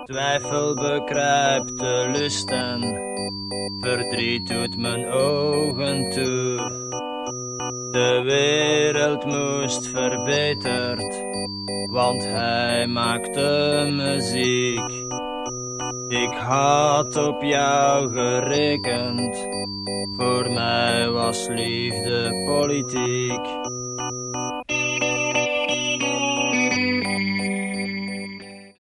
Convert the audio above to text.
Twijfel bekruipt de lusten, verdriet doet mijn ogen toe. De wereld moest verbeterd, want hij maakte muziek. Ik had op jou gerekend, voor mij was liefde politiek.